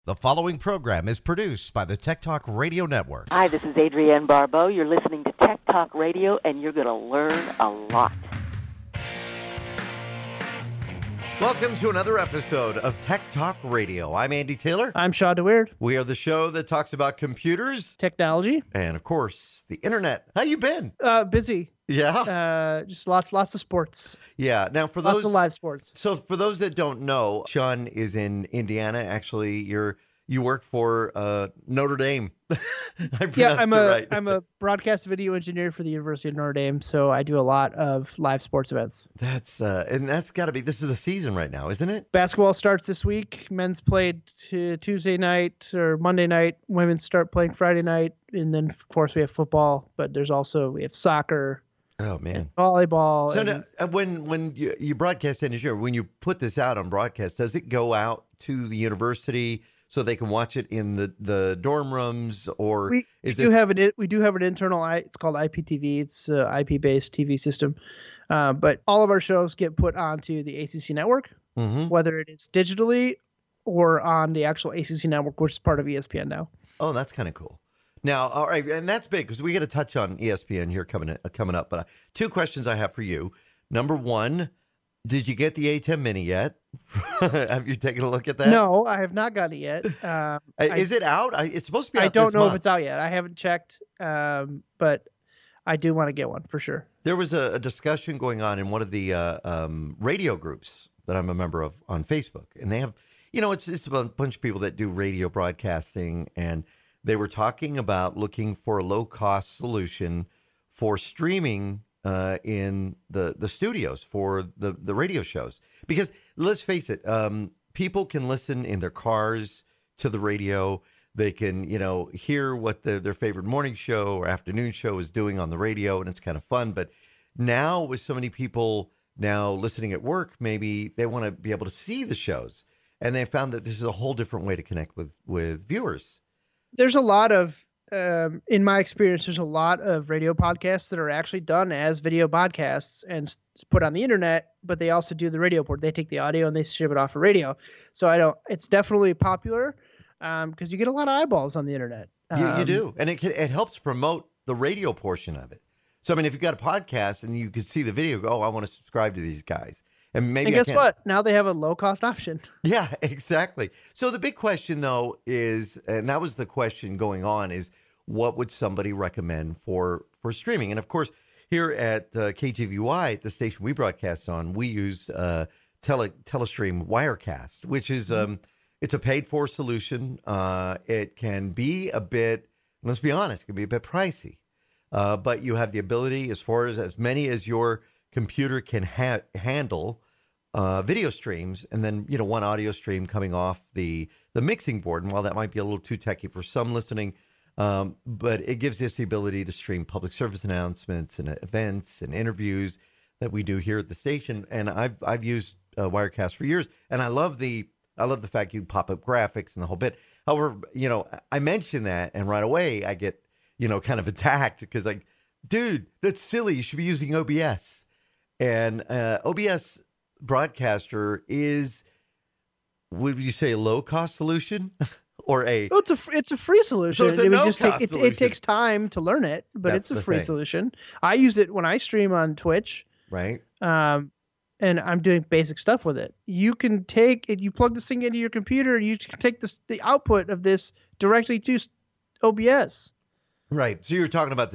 The following program is produced by the Tech Talk Radio Network. Hi, this is Adrienne Barbeau. You're listening to Tech Talk Radio, and you're going to learn a lot. Welcome to another episode of Tech Talk Radio. I'm Andy Taylor. I'm Shaw DeWeird. We are the show that talks about computers, Technology, and of course, the internet. How you been? Busy. Yeah. Just lots of sports. Yeah. Now, for those lots of live sports. So, for those that don't know, Sean is in Indiana. Actually, you work for Notre Dame. I pronounced it right. I'm a broadcast video engineer for the University of Notre Dame, so I do a lot of live sports events. That's got to be. This is the season right now, isn't it? Basketball starts this week. Men's played Tuesday night or Monday night. Women's start playing Friday night, and then of course we have football. But we have soccer. Oh man, volleyball. So now, when you broadcast engineer, when you put this out on broadcast, does it go out to the university so they can watch it in the dorm rooms, or we do have an internal. It's called IPTV. It's an IP-based TV system, but all of our shows get put onto the ACC network, whether it is digitally or on the actual ACC network, which is part of ESPN now. Oh, that's kind of cool. Now, all right, and that's big because we got to touch on ESPN here coming up. But two questions I have for you. Number one, did you get the A10 Mini yet? Have you taken a look at that? No, I have not got it yet. Is it out? It's supposed to be out. I don't know month. if it's out yet. I haven't checked, but I do want to get one for sure. There was a discussion going on in one of the radio groups that I'm a member of on Facebook, and they have, it's a bunch of people that do radio broadcasting, and they were talking about looking for a low-cost solution for streaming in the studios for the radio shows. Because let's face it, people can listen in their cars to the radio. They can, hear what their favorite morning show or afternoon show is doing on the radio, and it's kind of fun. But now with so many people now listening at work, maybe they want to be able to see the shows. And they found that this is a whole different way to connect with viewers. There's a lot of, in my experience, there's a lot of radio podcasts that are actually done as video podcasts and put on the internet, but they also do the radio port. They take the audio and they ship it off of radio. So it's definitely popular because you get a lot of eyeballs on the internet. You do. And it helps promote the radio portion of it. So, I mean, if you've got a podcast and you can see the video, go, I want to subscribe to these guys. And guess what? Now they have a low-cost option. Yeah, exactly. So the big question, though, is, and that was the question going on, is what would somebody recommend for streaming? And, of course, here at KGVY, the station we broadcast on, we use Telestream Wirecast, which is it's a paid-for solution. It can be a bit, let's be honest, it can be a bit pricey. But you have the ability, as far as many as your computer can handle video streams, and then one audio stream coming off the mixing board. And while that might be a little too techy for some listening, but it gives us the ability to stream public service announcements and events and interviews that we do here at the station. And I've used Wirecast for years, and I love the fact you pop up graphics and the whole bit. However, I mention that, and right away I get kind of attacked because like, dude, that's silly. You should be using OBS. And OBS Broadcaster is, would you say, a low-cost solution or a? Oh, it's a free solution. So it's a no-cost solution. It takes time to learn it, but it's a free solution. I use it when I stream on Twitch. Right. And I'm doing basic stuff with it. You can take it. You plug this thing into your computer, and you can take the output of this directly to OBS. Right. So you're talking about the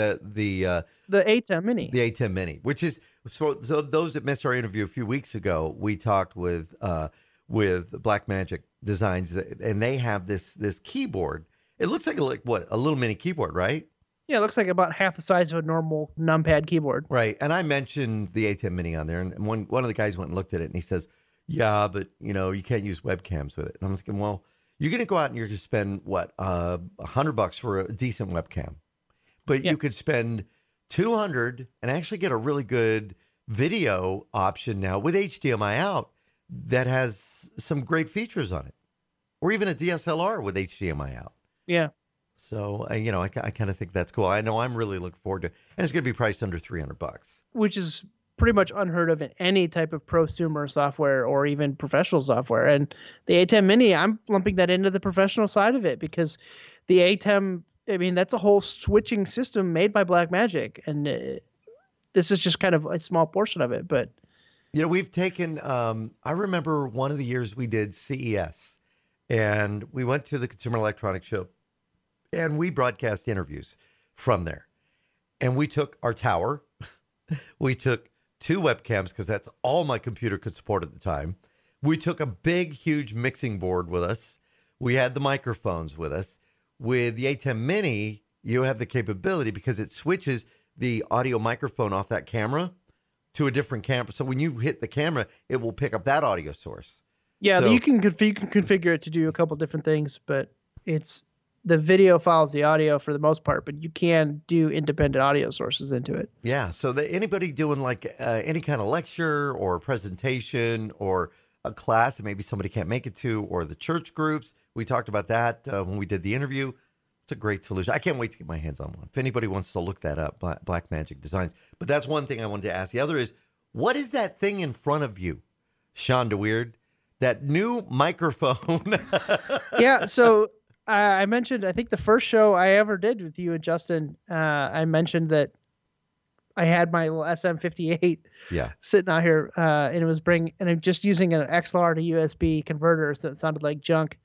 A10 Mini. The A10 Mini, which is so those that missed our interview a few weeks ago, we talked with Blackmagic Designs, and they have this keyboard. It looks like a little mini keyboard, right? Yeah, it looks like about half the size of a normal numpad keyboard. Right. And I mentioned the A10 Mini on there, and one of the guys went and looked at it, and he says, "Yeah, but you can't use webcams with it." And I'm thinking, well, you're going to go out and you're going to spend $100 for a decent webcam, but you could spend $200 and actually get a really good video option now with HDMI out that has some great features on it, or even a DSLR with HDMI out. Yeah. So, I kind of think that's cool. I know I'm really looking forward to it. And it's going to be priced under $300. Which is pretty much unheard of in any type of prosumer software or even professional software. And the ATEM Mini, I'm lumping that into the professional side of it because the ATEM, I mean, that's a whole switching system made by Blackmagic, and this is just kind of a small portion of it. But we've taken. I remember one of the years we did CES, and we went to the Consumer Electronics Show, and we broadcast interviews from there, and we took our tower, we took 2 webcams because that's all my computer could support at the time. We took a big, huge mixing board with us. We had the microphones with us. With the ATEM Mini, you have the capability because it switches the audio microphone off that camera to a different camera. So when you hit the camera, it will pick up that audio source. Yeah, So, you can configure it to do a couple different things, but it's the video follows the audio for the most part, but you can do independent audio sources into it. yeah. So anybody doing like any kind of lecture or presentation or a class that maybe somebody can't make it to, or the church groups, we talked about that when we did the interview. It's a great solution. I can't wait to get my hands on one. If anybody wants to look that up, Blackmagic Designs. But that's one thing I wanted to ask. The other is, what is that thing in front of you, Sean DeWeird? That new microphone. Yeah, so I mentioned, I think the first show I ever did with you and Justin, I mentioned that I had my little SM58 sitting out here, and it was and I'm just using an XLR to USB converter, so it sounded like junk.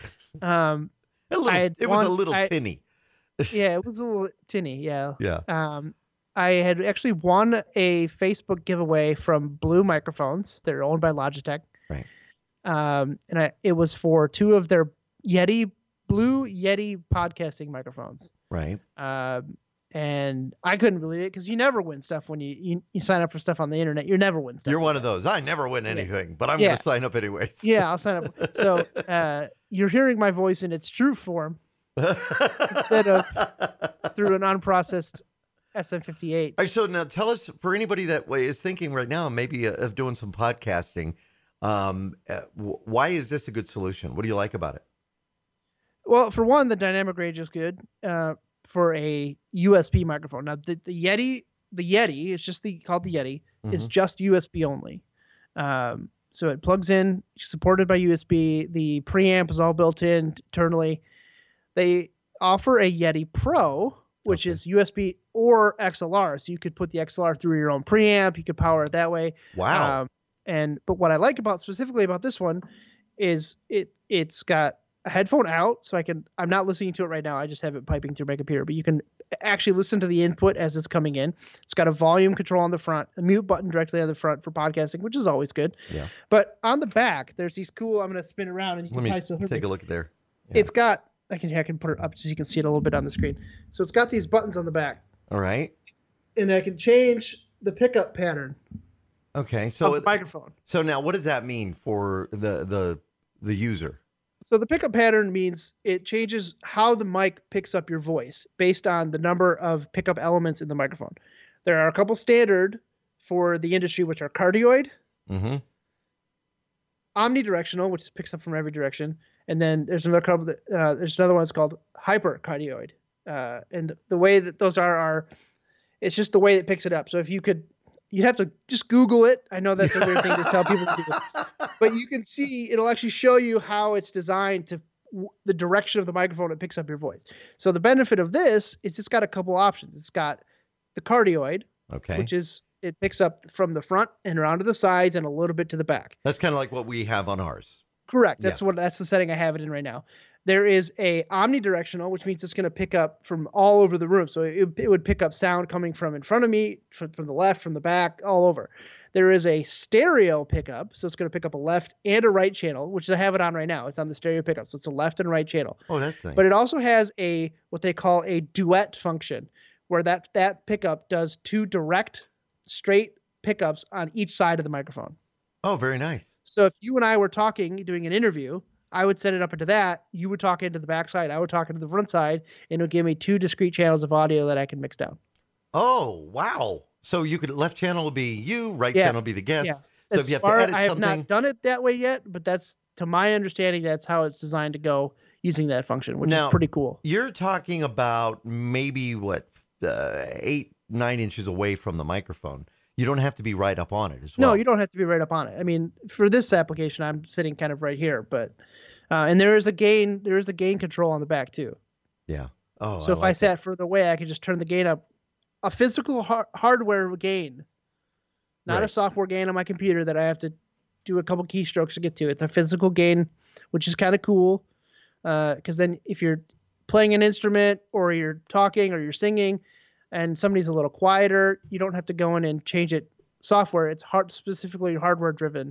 It was a little tinny. Yeah, it was a little tinny. Yeah. Yeah. I had actually won a Facebook giveaway from Blue Microphones. They're owned by Logitech. Right. And it was for 2 of their Blue Yeti podcasting microphones. Right. And I couldn't believe it because you never win stuff when you sign up for stuff on the internet. You never win stuff. You're one of those. I never win anything, but I'm going to sign up anyways. Yeah, I'll sign up. So you're hearing my voice in its true form instead of through an unprocessed SM58. All right, so now tell us, for anybody that is thinking right now, maybe of doing some podcasting, why is this a good solution? What do you like about it? Well, for one, the dynamic range is good for a USB microphone. Now, the Yeti, it's just called the Yeti, is just USB only. So it plugs in, supported by USB. The preamp is all built in internally. They offer a Yeti Pro, which is USB or XLR. So you could put the XLR through your own preamp. You could power it that way. Wow. But what I like specifically about this one is it's got a headphone out, so I'm not listening to it right now. I just have it piping through my computer, but you can actually listen to the input as it's coming in. It's got a volume control on the front, a mute button directly on the front for podcasting, which is always good. Yeah. But on the back, there's these cool, I'm going to spin around and you can probably still hear take me. a look at there. Yeah. It's got, I can put it up so you can see it a little bit on the screen. So it's got these buttons on the back. All right. And I can change the pickup pattern. Okay. So of the microphone. So now what does that mean for the user? So the pickup pattern means it changes how the mic picks up your voice based on the number of pickup elements in the microphone. There are a couple standard for the industry, which are cardioid, omnidirectional, which picks up from every direction, and then there's another couple there's another one that's called hypercardioid. And the way that those are it's just the way it picks it up. So if you'd have to just Google it. I know that's a weird thing to tell people to do, but you can see it'll actually show you how it's designed to the direction of the microphone it picks up your voice. So the benefit of this is it's got a couple options. It's got the cardioid, which is it picks up from the front and around to the sides and a little bit to the back. That's kind of like what we have on ours. Correct. That's the setting I have it in right now. There is a omnidirectional, which means it's going to pick up from all over the room. So it would pick up sound coming from in front of me, from the left, from the back, all over. There is a stereo pickup, so it's going to pick up a left and a right channel, which I have it on right now. It's on the stereo pickup, so it's a left and right channel. Oh, that's nice. But it also has what they call a duet function, where that pickup does 2 direct, straight pickups on each side of the microphone. Oh, very nice. So if you and I were talking, doing an interview, I would set it up into that. You would talk into the back side. I would talk into the front side, and it would give me 2 discrete channels of audio that I can mix down. Oh, wow. So you could, left channel will be you, right channel will be the guest. Yeah. So if you have to edit I have not done it that way yet, but that's, to my understanding, that's how it's designed to go using that function, which is pretty cool. You're talking about maybe 8-9 inches away from the microphone. You don't have to be right up on it as well. No, you don't have to be right up on it. I mean, for this application, I'm sitting kind of right here, but and there is a gain control on the back too. Yeah. Oh, So if I sat further away, I could just turn the gain up. A physical hardware gain, not a software gain on my computer that I have to do a couple keystrokes to get to. It's a physical gain, which is kind of cool. Because then if you're playing an instrument or you're talking or you're singing and somebody's a little quieter, you don't have to go in and change it software. It's specifically hardware driven.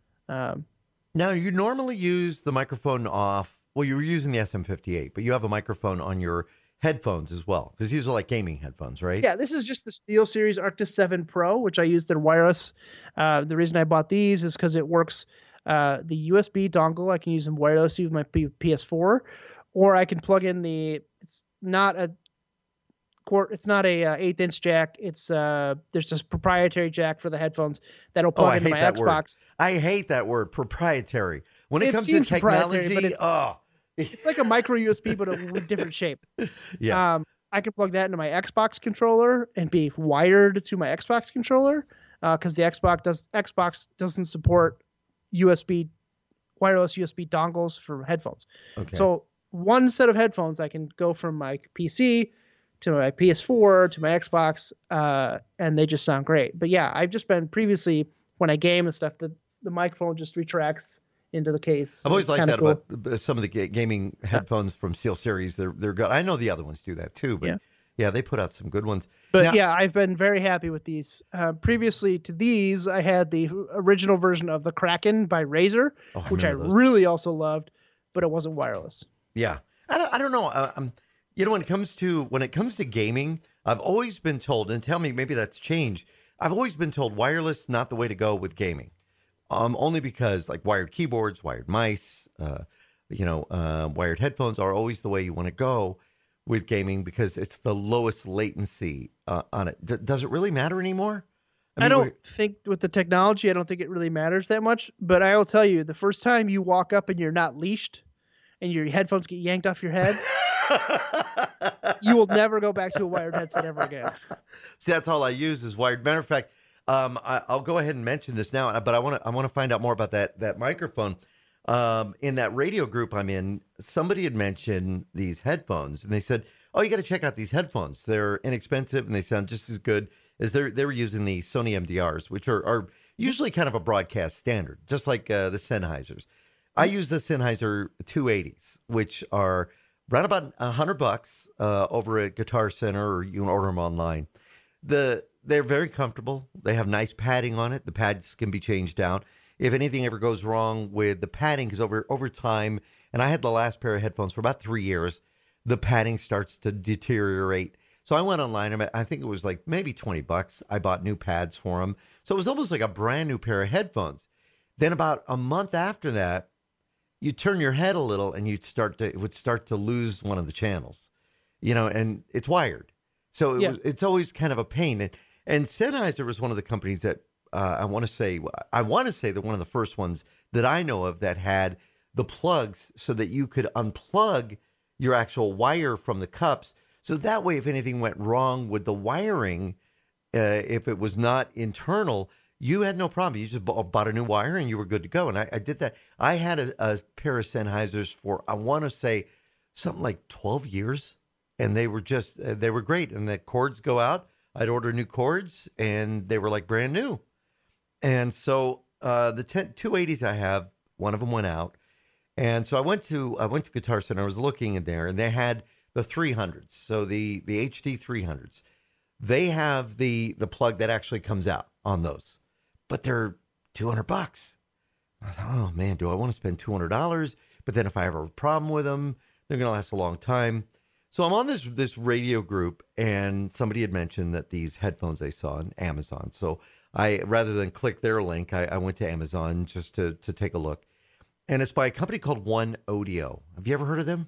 Now, you normally use the microphone off. Well, you were using the SM58, but you have a microphone on your headphones as well, because these are like gaming headphones, right? Yeah, this is just the SteelSeries Arctis 7 Pro, which I use. They're wireless. The reason I bought these is because it works. The USB dongle, I can use them wirelessly with my PS4, or I can plug in it's not a 1/8-inch jack. It's there's this proprietary jack for the headphones that'll plug into my Xbox. Word. I hate that word, proprietary. When it comes to technology, it's like a micro USB, but a different shape. Yeah. I can plug that into my Xbox controller and be wired to my Xbox controller because the Xbox doesn't support wireless USB dongles for headphones. Okay. So one set of headphones, I can go from my PC to my PS4 to my Xbox, and they just sound great. But yeah, I've just been previously when I game and stuff, the microphone just retracts into the case. I've always liked that cool. about some of the gaming headphones from SteelSeries. They're good. I know the other ones do that too, but yeah, they put out some good ones. But now, I've been very happy with these. Previously to these, I had the original version of the Kraken by Razer, which I really also loved, but it wasn't wireless. Yeah, I don't know. When it comes to gaming, I've always been told, and tell me maybe that's changed. I've always been told wireless not the way to go with gaming. Only because like wired keyboards, wired mice, wired headphones are always the way you want to go with gaming because it's the lowest latency on it. Does it really matter anymore? I don't think with the technology, I don't think it really matters that much. But I will tell you, the first time you walk up and you're not leashed and your headphones get yanked off your head, you will never go back to a wired headset ever again. See, that's all I use is wired. Matter of fact, I'll go ahead and mention this now, but I want to find out more about that microphone. In that radio group I'm in, somebody had mentioned these headphones, and they said, "Oh, you got to check out these headphones. They're inexpensive and they sound just as good as they were using the Sony MDRs, which are usually kind of a broadcast standard, just like the Sennheisers. I use the Sennheiser 280s, which are around about $100 over at Guitar Center, or you can order them online. They're very comfortable. They have nice padding on it. The pads can be changed out if anything ever goes wrong with the padding, because over time, and I had the last pair of headphones for about 3 years, the padding starts to deteriorate. So I went online. I think it was like maybe $20. I bought new pads for them. So it was almost like a brand new pair of headphones. Then about a month after that, you turn your head a little and it would start to lose one of the channels, and it's wired. So it's always kind of a pain. And Sennheiser was one of the companies that I want to say they're one of the first ones that I know of that had the plugs so that you could unplug your actual wire from the cups. So that way, if anything went wrong with the wiring, if it was not internal, you had no problem. You just bought a new wire and you were good to go. And I did that. I had a pair of Sennheisers for, I want to say, something like 12 years. And they were great. And the cords go out. I'd order new cords and they were like brand new. And so the 280s I have, one of them went out. And so I went to Guitar Center. I was looking in there and they had the 300s. So the HD 300s, they have the plug that actually comes out on those, but they're $200. I thought, oh man, do I want to spend $200? But then if I have a problem with them, they're going to last a long time. So I'm on this radio group, and somebody had mentioned that these headphones they saw on Amazon. So rather than click their link, I went to Amazon just to take a look. And it's by a company called One Audio. Have you ever heard of them?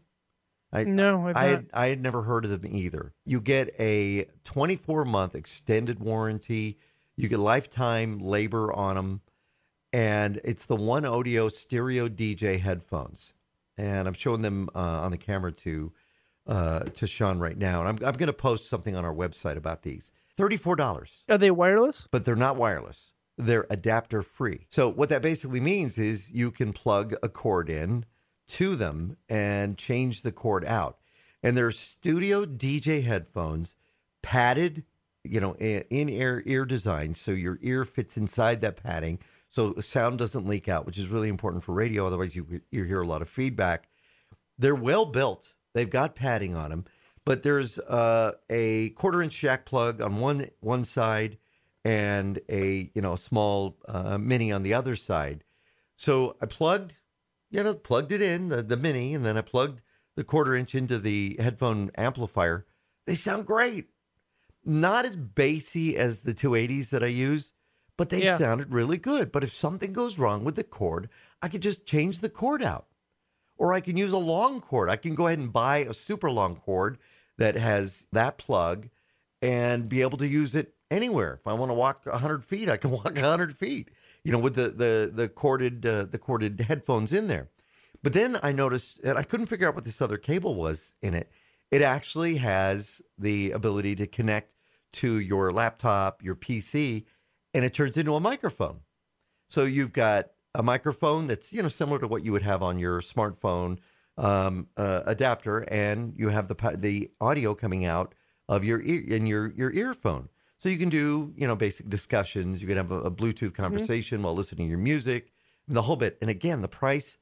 No, I had never heard of them either. You get a 24-month extended warranty. You get lifetime labor on them. And it's the One Audio Stereo DJ headphones. And I'm showing them on the camera to Sean right now. And I'm going to post something on our website about these. $34. Are they wireless? But they're not wireless. They're adapter free. So what that basically means is you can plug a cord in to them and change the cord out. And they're studio DJ headphones, padded, in-ear ear design. So your ear fits inside that padding. So sound doesn't leak out, which is really important for radio. Otherwise you hear a lot of feedback. They're well built. They've got padding on them, but there's a 1/4-inch jack plug on one side and a small mini on the other side. So I plugged it in, the mini, and then I plugged the 1/4-inch into the headphone amplifier. They sound great. Not as bassy as the 280s that I use, but they sounded really good. But if something goes wrong with the cord, I could just change the cord out. Or I can use a long cord. I can go ahead and buy a super long cord that has that plug and be able to use it anywhere. If I want to walk 100 feet, I can walk 100 feet, with the corded headphones in there. But then I noticed, and I couldn't figure out what this other cable was in it. It actually has the ability to connect to your laptop, your PC, and it turns into a microphone. So you've got a microphone that's, similar to what you would have on your smartphone adapter, and you have the audio coming out of your ear in your earphone. So you can do, basic discussions. You can have a Bluetooth conversation while listening to your music, the whole bit. And again, the price,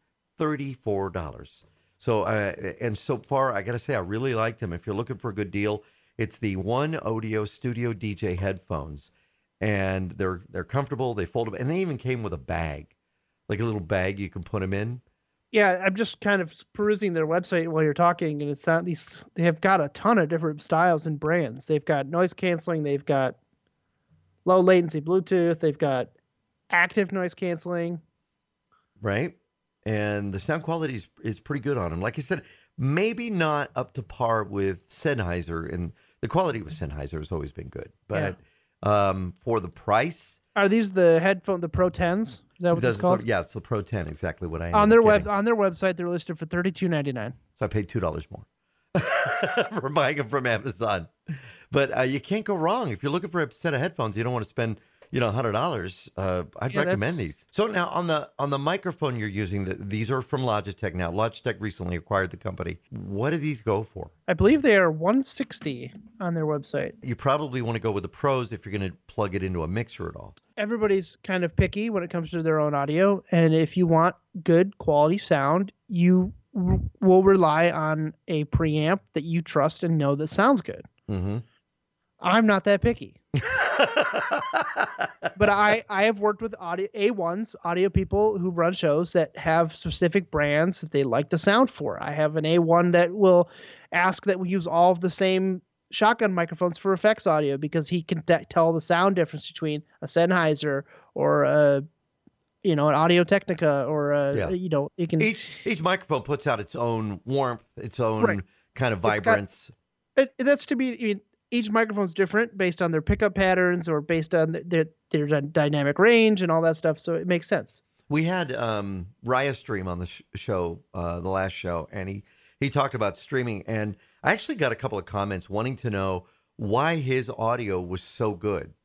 $34. So, and so far, I got to say, I really liked them. If you're looking for a good deal, it's the One Audio Studio DJ headphones, and they're comfortable. They fold up, and they even came with a bag, like a little bag you can put them in. Yeah, I'm just kind of perusing their website while you're talking, and it's not these. They have got a ton of different styles and brands. They've got noise canceling. They've got low latency Bluetooth. They've got active noise canceling. Right. And the sound quality is pretty good on them. Like I said, maybe not up to par with Sennheiser, and the quality with Sennheiser has always been good. But for the price, are these the Pro 10s? Is that what it's called? Yeah, it's the Pro 10, exactly what I on their website. They're listed for $32.99. So I paid $2 more for buying them from Amazon. But you can't go wrong if you're looking for a set of headphones. You don't want to spend $100. I'd recommend these. So now on the microphone you're using, these are from Logitech. Now Logitech recently acquired the company. What do these go for? I believe they are $160 on their website. You probably want to go with the Pros if you're going to plug it into a mixer at all. Everybody's kind of picky when it comes to their own audio, and if you want good quality sound, you will rely on a preamp that you trust and know that sounds good. Mm-hmm. I'm not that picky. But I have worked with audio people who run shows that have specific brands that they like the sound for. I have an A1 that will ask that we use all of the same shotgun microphones for effects audio because he can tell the sound difference between a Sennheiser or an Audio Technica or it can. Each microphone puts out its own warmth, its own kind of vibrance. Each microphone's different based on their pickup patterns or based on their dynamic range and all that stuff. So it makes sense. We had Raya Stream on the show, the last show, and he talked about streaming. And I actually got a couple of comments wanting to know why his audio was so good.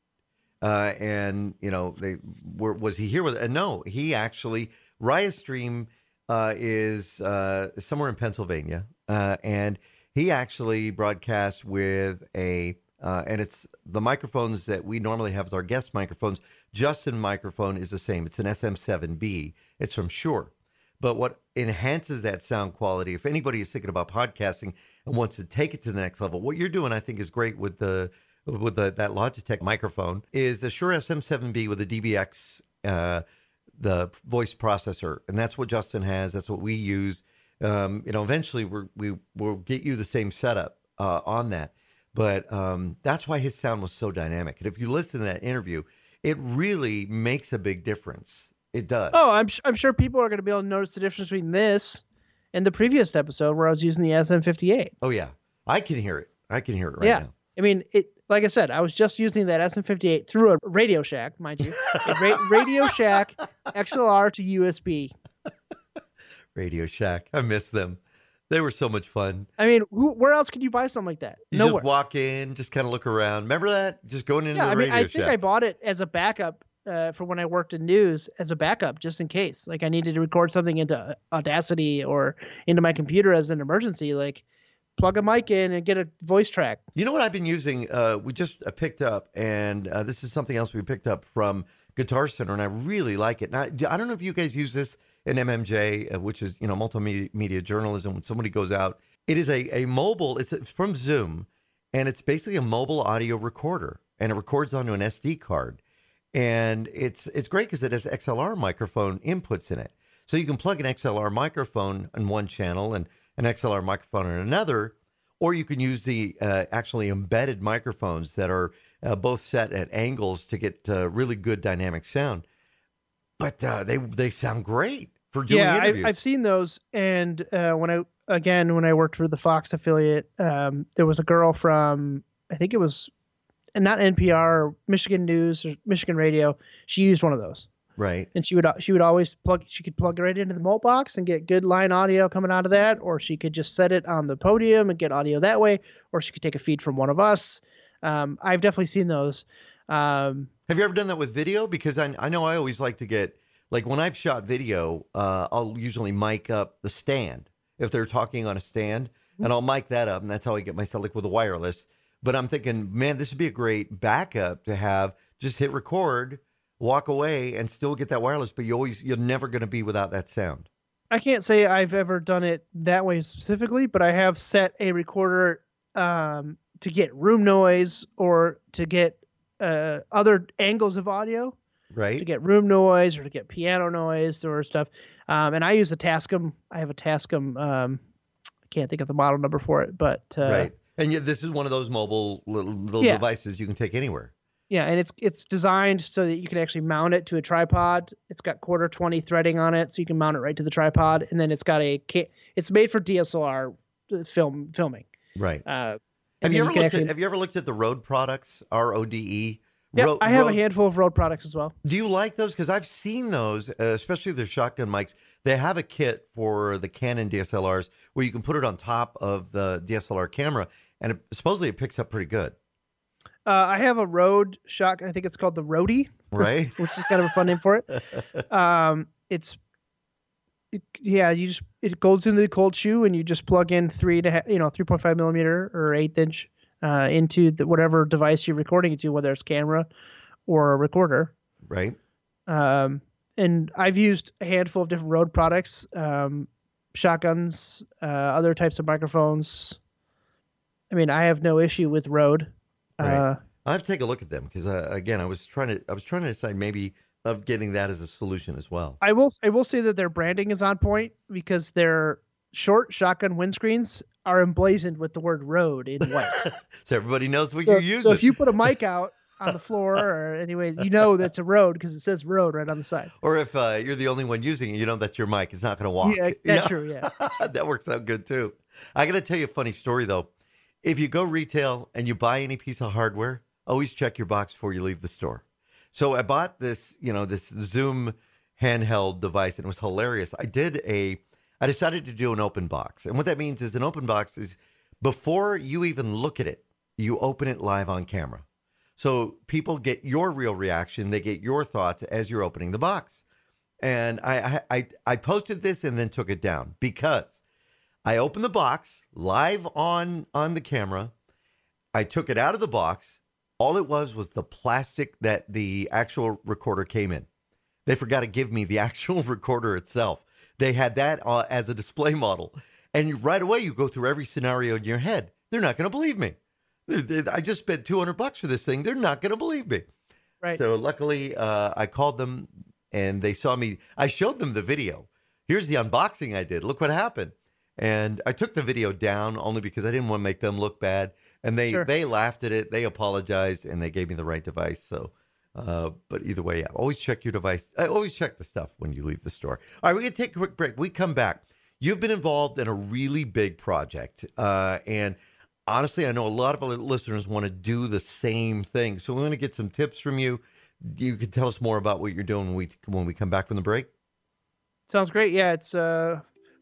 Was he here with it? And no, he actually, Raya Stream is somewhere in Pennsylvania, and he actually broadcasts with and it's the microphones that we normally have as our guest microphones. Justin's microphone is the same. It's an SM7B. It's from Shure. But what enhances that sound quality, if anybody is thinking about podcasting and wants to take it to the next level, what you're doing, I think, is great with that Logitech microphone, is the Shure SM7B with the DBX, the voice processor. And that's what Justin has. That's what we use. Eventually we will get you the same setup on that. But that's why his sound was so dynamic. And if you listen to that interview, it really makes a big difference. It does. Oh, I'm sure people are going to be able to notice the difference between this and the previous episode where I was using the SM58. Oh, yeah. I can hear it. Right now. I mean, like I said, I was just using that SM58 through a Radio Shack, mind you. Radio Shack XLR to USB. Radio Shack. I miss them. They were so much fun. I mean, where else could you buy something like that? You Nowhere. just walk in, just kind of look around. Remember that? Just going into Yeah, the I mean, radio I think shack. I bought it as a backup for when I worked in news, as a backup, just in case. Like I needed to record something into Audacity or into my computer as an emergency. Like plug a mic in and get a voice track. You know what I've been using? We just picked up, and this is something else we picked up from Guitar Center, and I really like it. Now, I don't know if you guys use this in MMJ, which is, multimedia journalism. When somebody goes out, it is a mobile. It's from Zoom, and it's basically a mobile audio recorder, and it records onto an SD card. And it's great because it has XLR microphone inputs in it. So you can plug an XLR microphone on one channel and an XLR microphone on another, or you can use the actually embedded microphones that are both set at angles to get really good dynamic sound. But they sound great for doing interviews. I've seen those. And when I worked for the Fox affiliate, there was a girl from, I think it was not NPR or Michigan News or Michigan Radio. She used one of those. Right. And she would always she could plug it right into the mult box and get good line audio coming out of that, or she could just set it on the podium and get audio that way, or she could take a feed from one of us. I've definitely seen those. Have you ever done that with video? Because I know I always like to get, like when I've shot video, I'll usually mic up the stand if they're talking on a stand, and I'll mic that up, and that's how I get myself, like with a wireless. But I'm thinking, man, this would be a great backup to have. Just hit record, walk away, and still get that wireless. But you're never going to be without that sound. I can't say I've ever done it that way specifically, but I have set a recorder to get room noise or to get other angles of audio. Right. To get room noise or to get piano noise or stuff. And I use a Tascam. I have a Tascam. I can't think of the model number for it, but right. And this is one of those mobile little devices you can take anywhere. Yeah, and it's designed so that you can actually mount it to a tripod. It's got 1/4-20 threading on it, so you can mount it right to the tripod. And then it's got it's made for DSLR filming. Right. Have you ever looked at the Rode products? RODE. Yeah, I have a handful of Rode products as well. Do you like those? Because I've seen those, especially their shotgun mics. They have a kit for the Canon DSLRs where you can put it on top of the DSLR camera, and supposedly it picks up pretty good. I have a Rode shotgun. I think it's called the Rode, right? Which is kind of a fun name for it. It goes into the cold shoe, and you just plug in 3.5 millimeter or 1/8 inch into whatever device you're recording it to, whether it's camera or a recorder. Right. And I've used a handful of different Rode products, shotguns, other types of microphones. I mean, I have no issue with Rode. Right. I have to take a look at them because again, I was trying to decide maybe of getting that as a solution as well. I will say that their branding is on point because their short shotgun windscreens are emblazoned with the word Rode in white. So everybody knows what you're using. So if you put a mic out on the floor or anyways, that's a Rode because it says Rode right on the side. Or if you're the only one using it, that's your mic. It's not going to walk. Yeah, that's true, yeah. That works out good too. I got to tell you a funny story though. If you go retail and you buy any piece of hardware, always check your box before you leave the store. So I bought this, this Zoom handheld device, and it was hilarious. I decided to do an open box. And what that means is an open box is before you even look at it, you open it live on camera. So people get your real reaction. They get your thoughts as you're opening the box. And I posted this and then took it down because I opened the box live on the camera. I took it out of the box. All it was the plastic that the actual recorder came in. They forgot to give me the actual recorder itself. They had that as a display model. And right away, you go through every scenario in your head. They're not going to believe me. I just spent $200 for this thing. They're not going to believe me. Right. So luckily, I called them and they saw me. I showed them the video. Here's the unboxing I did. Look what happened. And I took the video down only because I didn't want to make them look bad. And they laughed at it. They apologized and they gave me the right device. So, but either way, yeah, always check your device. Always check the stuff when you leave the store. All right, we're going to take a quick break. We come back. You've been involved in a really big project. And honestly, I know a lot of our listeners want to do the same thing. So we're going to get some tips from you. You can tell us more about what you're doing when we come back from the break. Sounds great. Yeah, it's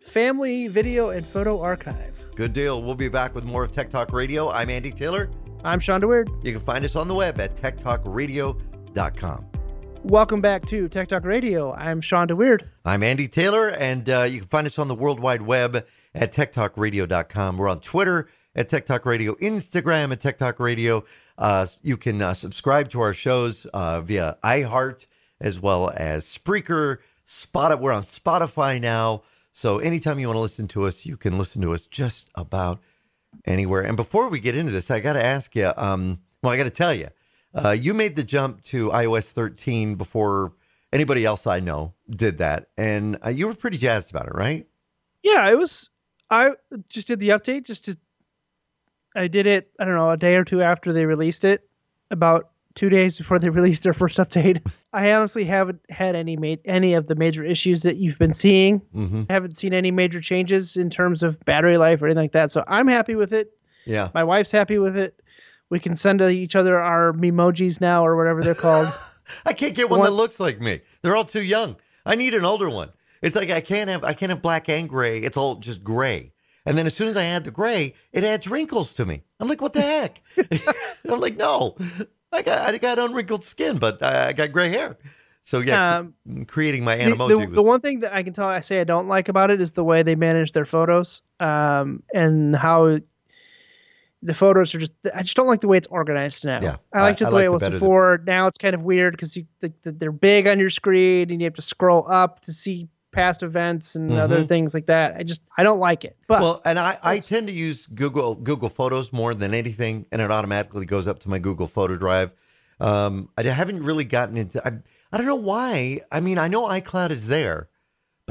family video and photo archive. Good deal. We'll be back with more of Tech Talk Radio. I'm Andy Taylor. I'm Sean DeWeird. You can find us on the web at techtalkradio.com. Welcome back to Tech Talk Radio. I'm Sean DeWeird. I'm Andy Taylor, and you can find us on the World Wide Web at techtalkradio.com. We're on Twitter at Tech Talk Radio, Instagram at Tech Talk Radio. You can subscribe to our shows via iHeart as well as Spreaker. We're on Spotify now. So anytime you want to listen to us, you can listen to us just about anywhere. And before we get into this, I got to ask you, I got to tell you, you made the jump to iOS 13 before anybody else I know did that. And you were pretty jazzed about it, right? Yeah, I just did the update I did it, I don't know, a day or two after they released it, about 2 days before they released their first update. I honestly haven't had any of the major issues that you've been seeing. Mm-hmm. I haven't seen any major changes in terms of battery life or anything like that. So I'm happy with it. Yeah. My wife's happy with it. We can send each other our memojis now or whatever they're called. I can't get one that looks like me. They're all too young. I need an older one. It's like I can't have black and gray. It's all just gray. And then as soon as I add the gray, it adds wrinkles to me. I'm like, what the heck? I'm like, no, I got unwrinkled skin, but I got gray hair. So yeah, creating my Animoji. The one thing that I can tell I don't like about it is the way they manage their photos, and how the photos are I just don't like the way it's organized now. Yeah, I liked it the way it was before. Now it's kind of weird because they're big on your screen and you have to scroll up to see past events and other things like that. I don't like it. But and I tend to use Google Photos more than anything, and it automatically goes up to my Google Photo Drive. I haven't really gotten into. I don't know why. I mean, I know iCloud is there, but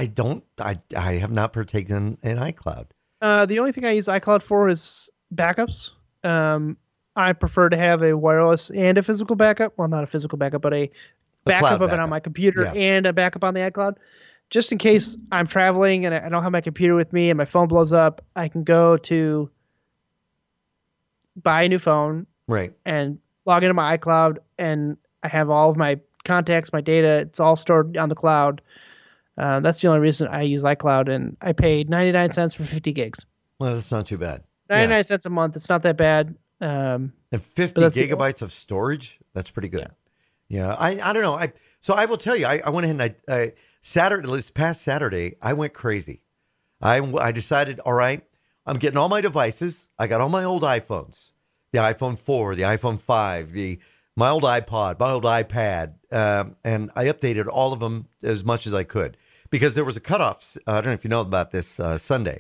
I have not partaken in iCloud. The only thing I use iCloud for is backups. I prefer to have a wireless and a physical backup. Well, not a physical backup, but a backup of it on my computer and a backup on the iCloud. Just in case I'm traveling and I don't have my computer with me and my phone blows up, I can go to buy a new phone, right, and log into my iCloud, and I have all of my contacts, my data. It's all stored on the cloud. That's the only reason I use iCloud, and I paid 99 cents for 50 gigs. Well, that's not too bad. 99 cents a month. It's not that bad. And 50 gigabytes of storage. That's pretty good. Yeah. I don't know. So I will tell you, I went ahead and this past Saturday, I went crazy. I decided, all right, I'm getting all my devices. I got all my old iPhones, the iPhone 4, the iPhone 5, my old iPod, my old iPad. And I updated all of them as much as I could because there was a cutoff. I don't know if you know about this Sunday.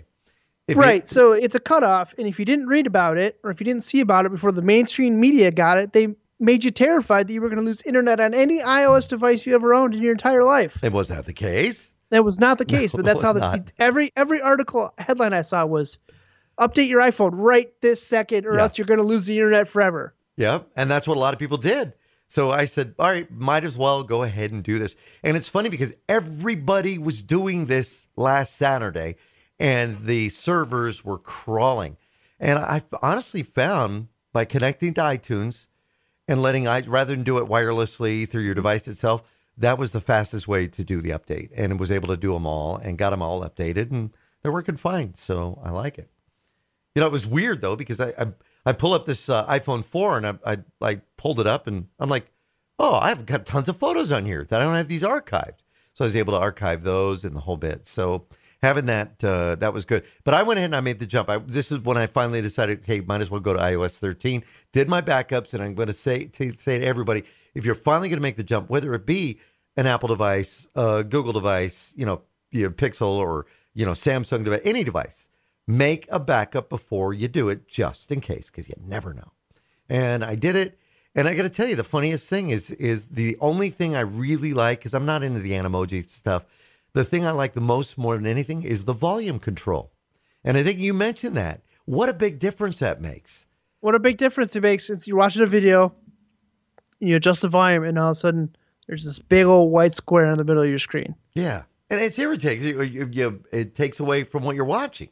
So it's a cutoff. And if you didn't read about it, or if you didn't see about it before the mainstream media got it, they made you terrified that you were going to lose internet on any iOS device you ever owned in your entire life. And was that the case? That was not the case, No, but that's how every article headline I saw was update your iPhone right this second or else you're going to lose the internet forever. Yeah. And that's what a lot of people did. So I said, all right, might as well go ahead and do this. And it's funny because everybody was doing this last Saturday and the servers were crawling. And I honestly found by connecting to iTunes and rather than do it wirelessly through your device itself, that was the fastest way to do the update. And it was able to do them all and got them all updated and they're working fine. So I like it. You know, it was weird though, because I pull up this iPhone 4 and I pulled it up and I'm like, oh, I've got tons of photos on here that I don't have these archived. So I was able to archive those and the whole bit. So having that, that was good. But I went ahead and I made the jump. This is when I finally decided, okay, might as well go to iOS 13. Did my backups, and I'm going to say to everybody, if you're finally going to make the jump, whether it be an Apple device, a Google device, Pixel or, Samsung device, any device, make a backup before you do it just in case, because you never know. And I did it. And I got to tell you, the funniest thing is the only thing I really like, because I'm not into the Animoji stuff, the thing I like the most more than anything is the volume control. And I think you mentioned that. What a big difference that makes. What a big difference it makes since you're watching a video, you adjust the volume, and all of a sudden there's this big old white square in the middle of your screen. Yeah. And it's irritating. It takes away from what you're watching.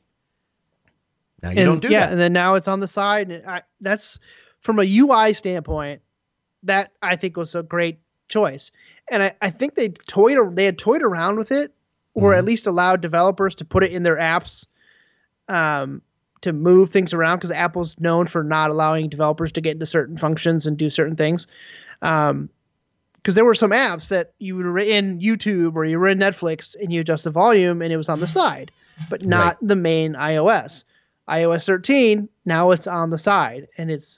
Now you don't do that. Yeah, and then now it's on the side. And that's, from a UI standpoint, that I think was a great choice. And I think they had toyed around with it or at least allowed developers to put it in their apps to move things around, because Apple's known for not allowing developers to get into certain functions and do certain things. Because there were some apps that you were in YouTube or you were in Netflix and you adjust the volume and it was on the side, but not the main iOS. iOS 13, now it's on the side, and it's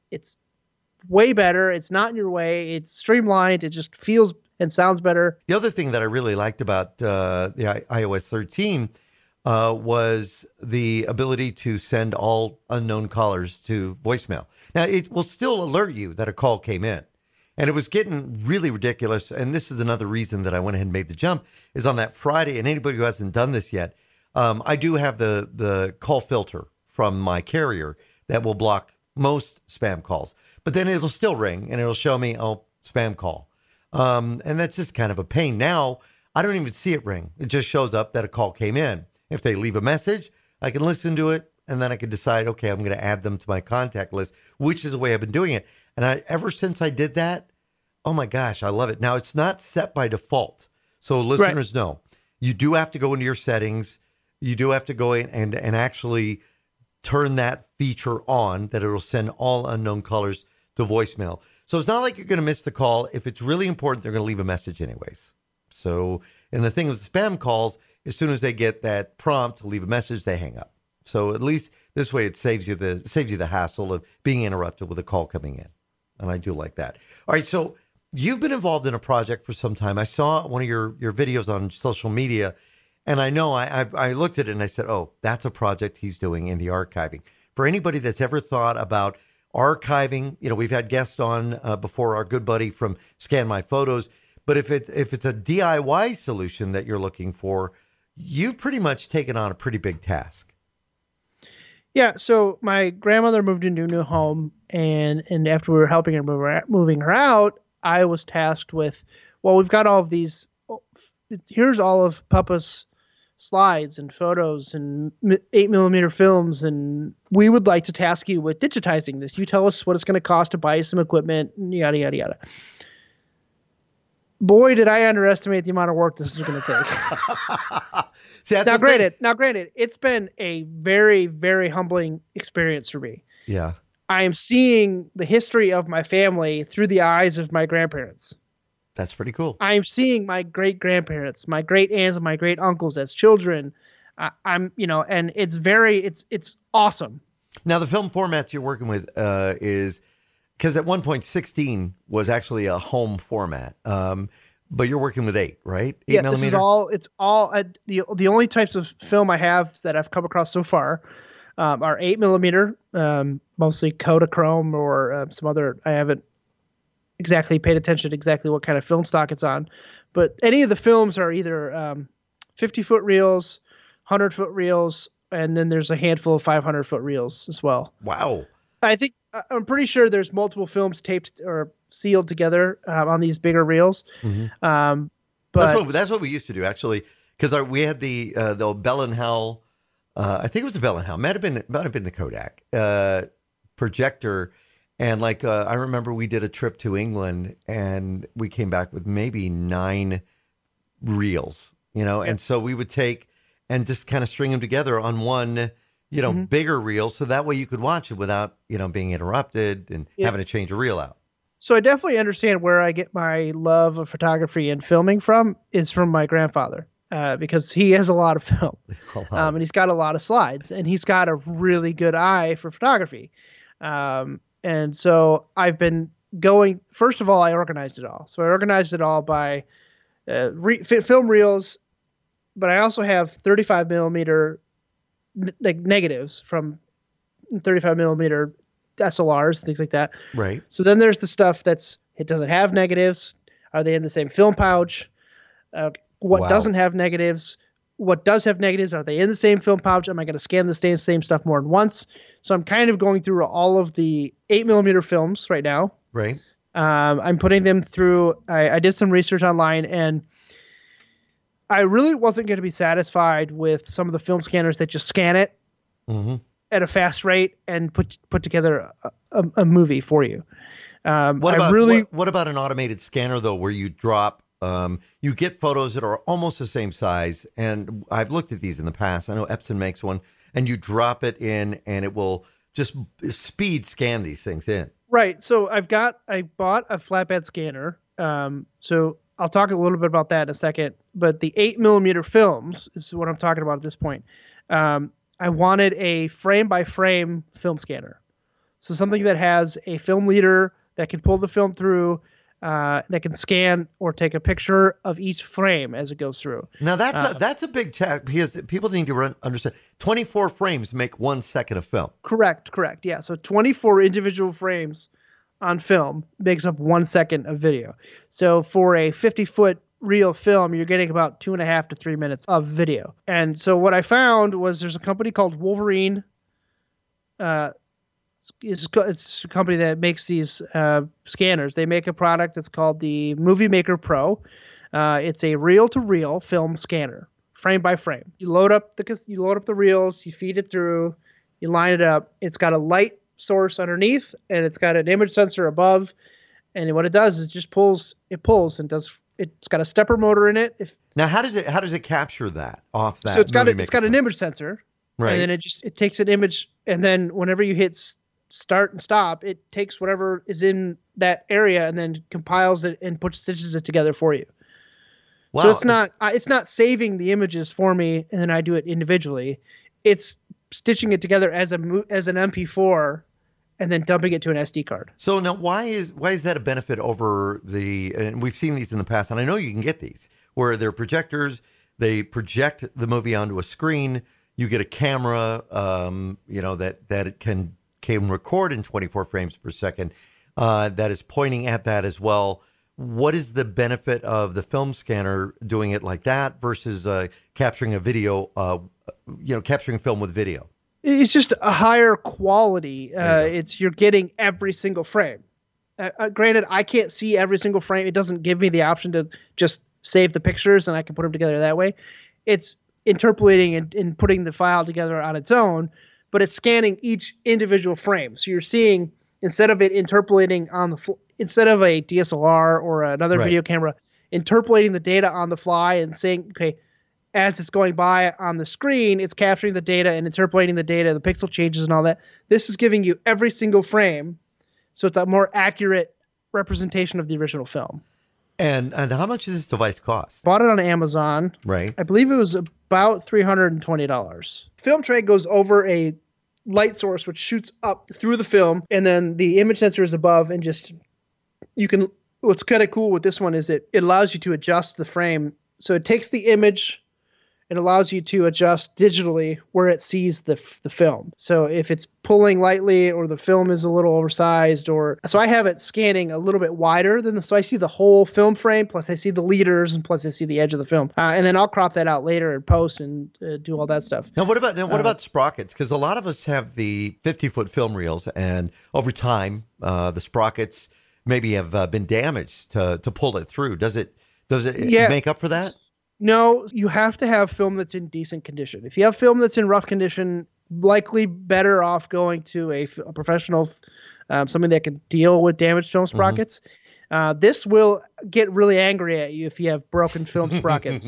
way better. It's not in your way. It's streamlined. It just feels and sounds better. The other thing that I really liked about the iOS 13 was the ability to send all unknown callers to voicemail. Now, it will still alert you that a call came in. And it was getting really ridiculous. And this is another reason that I went ahead and made the jump, is on that Friday. And anybody who hasn't done this yet, I do have the call filter from my carrier that will block most spam calls. But then it'll still ring and it'll show me, oh, spam call. And that's just kind of a pain. Now, I don't even see it ring. It just shows up that a call came in. If they leave a message, I can listen to it. And then I can decide, okay, I'm going to add them to my contact list, which is the way I've been doing it. And ever since I did that, oh my gosh, I love it. Now, it's not set by default. So listeners know, you do have to go into your settings. You do have to go in and actually turn that feature on, that it'll send all unknown callers to voicemail. So it's not like you're going to miss the call. If it's really important, they're going to leave a message anyways. So, and the thing with spam calls, as soon as they get that prompt to leave a message, they hang up. So at least this way, it saves you the hassle of being interrupted with a call coming in. And I do like that. All right. So you've been involved in a project for some time. I saw one of your videos on social media, and I know I looked at it and I said, oh, that's a project he's doing in the archiving. For anybody that's ever thought about archiving, we've had guests on before, our good buddy from Scan My Photos. But if it's a DIY solution that you're looking for, you've pretty much taken on a pretty big task. Yeah, so my grandmother moved into a new home, and after we were helping her moving her out, I was tasked with, well, we've got all of these. Here's all of Papa's slides and photos and 8mm films, and we would like to task you with digitizing this. You tell us what it's going to cost to buy some equipment, yada, yada, yada. Boy, did I underestimate the amount of work this is going to take. See, now, granted, it's been a very, very humbling experience for me. Yeah. I am seeing the history of my family through the eyes of my grandparents. That's pretty cool. I am seeing my great grandparents, my great aunts, and my great uncles as children. And it's awesome. Now, the film formats you're working with is, because at one point 16 was actually a home format, but you're working with 8, right? 8 millimeter. This is all. The only types of film I have that I've come across so far are 8mm, mostly Kodachrome or some other. I haven't exactly paid attention to exactly what kind of film stock it's on, but any of the films are either 50-foot reels, 100-foot reels, and then there's a handful of 500-foot reels as well. Wow. I'm pretty sure there's multiple films taped or sealed together on these bigger reels. Mm-hmm. But that's what we used to do, actually, because we had the Bell and Howell. I think it was the Bell and Howell. Might have been the Kodak projector. And I remember we did a trip to England and we came back with maybe 9 reels, and so we would take and just kind of string them together on one, bigger reel. So that way you could watch it without, being interrupted and having to change a reel out. So I definitely understand where I get my love of photography and filming from is from my grandfather, because he has a lot of film and he's got a lot of slides and he's got a really good eye for photography. And so I've been going, first of all, I organized it all. So I organized it all by film reels, but I also have 35mm negatives from 35mm SLRs, things like that. Right. So then there's the stuff it doesn't have negatives. Are they in the same film pouch? What doesn't have negatives? What does have negatives? Are they in the same film pouch? Am I going to scan the same stuff more than once? So I'm kind of going through all of the 8mm films right now. Right. I'm putting them through. I did some research online, and I really wasn't going to be satisfied with some of the film scanners that just scan it at a fast rate and put together a movie for you. What about an automated scanner though, where you drop you get photos that are almost the same size. And I've looked at these in the past. I know Epson makes one, and you drop it in and it will just speed scan these things in. Right. So I bought a flatbed scanner. So I'll talk a little bit about that in a second, but the 8mm films is what I'm talking about at this point. I wanted a frame by frame film scanner. So something that has a film leader that can pull the film through, that can scan or take a picture of each frame as it goes through. Now that's a big check, because people need to understand 24 frames make 1 second of film. Correct. Yeah. So 24 individual frames on film makes up 1 second of video. So for a 50-foot reel film, you're getting about 2.5 to 3 minutes of video. And so what I found was there's a company called Wolverine. It's a company that makes these scanners. They make a product that's called the Movie Maker Pro. It's a reel-to-reel film scanner, frame by frame. You load up the reels, you feed it through, you line it up. It's got a light source underneath, and it's got an image sensor above. And what it does is just pulls and does. It's got a stepper motor in it. Now, how does it capture that off that? So it's got an image sensor, right? And then it takes an image, and then whenever you hit start and stop, it takes whatever is in that area and then compiles it and stitches it together for you. Wow. So it's not saving the images for me and then I do it individually. It's stitching it together as an MP4 and then dumping it to an SD card. So now why is that a benefit over and we've seen these in the past, and I know you can get these where they're projectors, they project the movie onto a screen, you get a camera, that it can record in 24 frames per second, that is pointing at that as well. What is the benefit of the film scanner doing it like that versus capturing a video, capturing film with video? It's just a higher quality. You're getting every single frame. Granted, I can't see every single frame. It doesn't give me the option to just save the pictures and I can put them together that way. It's interpolating and putting the file together on its own, but it's scanning each individual frame. So you're seeing, instead of it interpolating instead of a DSLR or another video camera, interpolating the data on the fly and saying, okay, as it's going by on the screen, it's capturing the data and interpolating the data, the pixel changes and all that. This is giving you every single frame, so it's a more accurate representation of the original film. And how much does this device cost? Bought it on Amazon. Right. I believe it was about $320. Film tray goes over a light source which shoots up through the film, and then the image sensor is above, and what's kind of cool with this one is it allows you to adjust the frame. So it takes the image and allows you to adjust digitally where it sees the film. So if it's pulling lightly or the film is a little oversized, so I have it scanning a little bit wider so I see the whole film frame, plus I see the leaders, and plus I see the edge of the film. And then I'll crop that out later and post and do all that stuff. What about sprockets? Because a lot of us have the 50-foot film reels, and over time, the sprockets maybe have been damaged to pull it through. Does it make up for that? No, you have to have film that's in decent condition. If you have film that's in rough condition, likely better off going to a professional, somebody that can deal with damaged film sprockets. Mm-hmm. This will get really angry at you if you have broken film sprockets,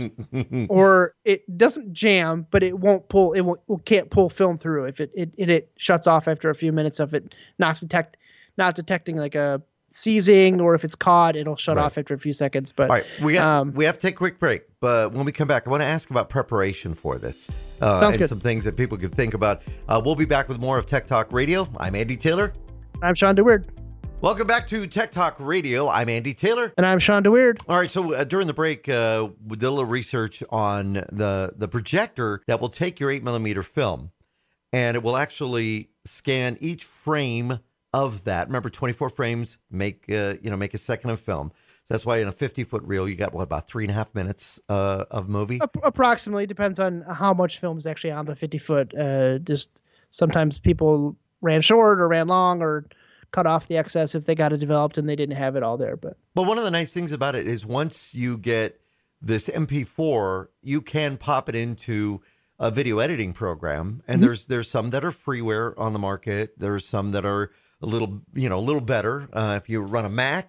or it doesn't jam, but it won't pull. It can't pull film through if it shuts off after a few minutes of it not detecting like a seizing, or if it's caught, it'll shut off after a few seconds. But all right, we have to take a quick break. But when we come back, I want to ask about preparation for this. Sounds good. Some things that people could think about. We'll be back with more of Tech Talk Radio. I'm Andy Taylor. I'm Sean DeWeerd. Welcome back to Tech Talk Radio. I'm Andy Taylor. And I'm Sean DeWeerd. All right, so during the break, we did a little research on the projector that will take your 8mm film, and it will actually scan each frame of that. Remember, 24 frames make a second of film. So that's why in a 50-foot reel, you got about 3.5 minutes of movie. Approximately, depends on how much film is actually on the 50-foot. Just sometimes people ran short or ran long or cut off the excess if they got it developed and they didn't have it all there. But one of the nice things about it is once you get this MP4, you can pop it into a video editing program, and there's some that are freeware on the market. There's some that are a little better if you run a Mac.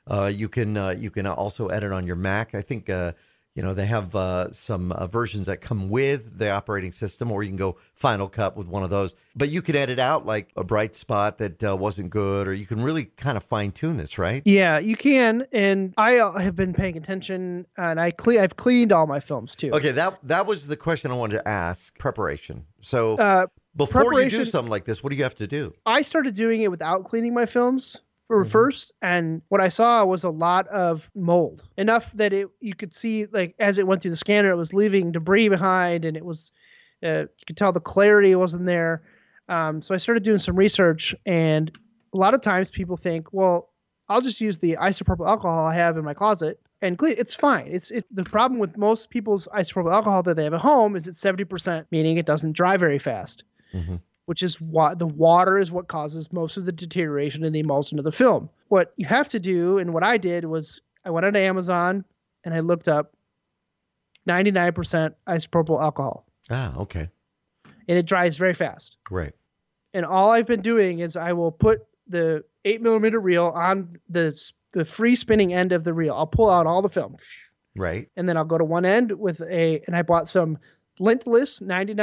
You can also edit on your Mac. I think they have some versions that come with the operating system, or you can go Final Cut with one of those. But you can edit out like a bright spot that wasn't good, or you can really kind of fine tune this, right? Yeah, you can. And I have been paying attention, and I've cleaned all my films too. Okay, that was the question I wanted to ask. Preparation. So before you do something like this, what do you have to do? I started doing it without cleaning my films first, and what I saw was a lot of mold, enough that you could see, like, as it went through the scanner, it was leaving debris behind, and it was you could tell the clarity wasn't there. So I started doing some research, and a lot of times people think, well, I'll just use the isopropyl alcohol I have in my closet and clean. It's fine. It's the problem with most people's isopropyl alcohol that they have at home is it's 70%, meaning it doesn't dry very fast. Mm-hmm. Which is why the water is what causes most of the deterioration in the emulsion of the film. What you have to do, and what I did, was I went onto Amazon and I looked up 99% isopropyl alcohol. Ah, okay. And it dries very fast. Right. And all I've been doing is I will put the 8mm reel on the free spinning end of the reel. I'll pull out all the film. Right. And then I'll go to one end and I bought some lintless